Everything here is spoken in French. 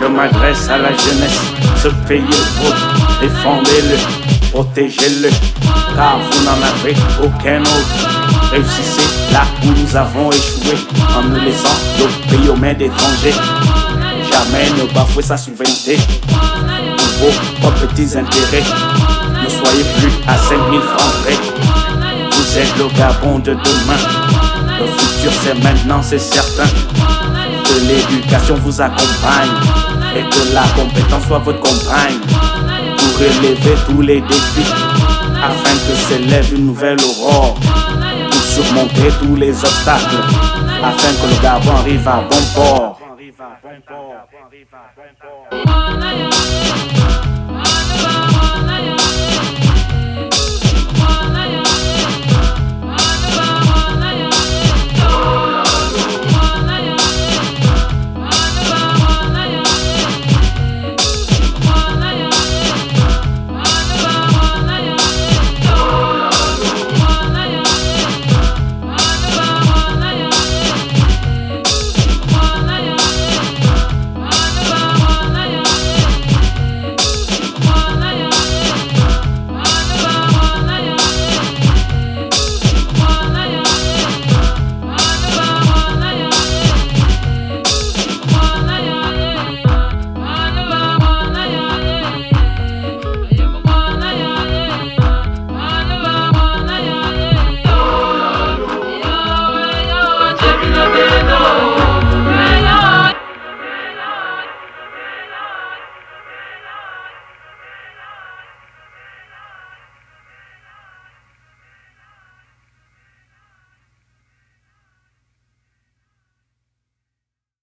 je m'adresse à la jeunesse. Ce pays est vôtre, défendez-le, protégez-le, car vous n'en avez aucun autre. Réussissez là où nous avons échoué, en nous laissant notre pays aux mains d'étrangers. Jamais ne bafouez sa souveraineté pour vos propres petits intérêts. Ne soyez plus à 5000 francs près. Vous êtes le Gabon de demain. Le futur c'est maintenant, c'est certain. Que l'éducation vous accompagne et que la compétence soit votre compagne pour relever tous les défis, afin que s'élève une nouvelle aurore, pour surmonter tous les obstacles, afin que le Gabon arrive à bon port.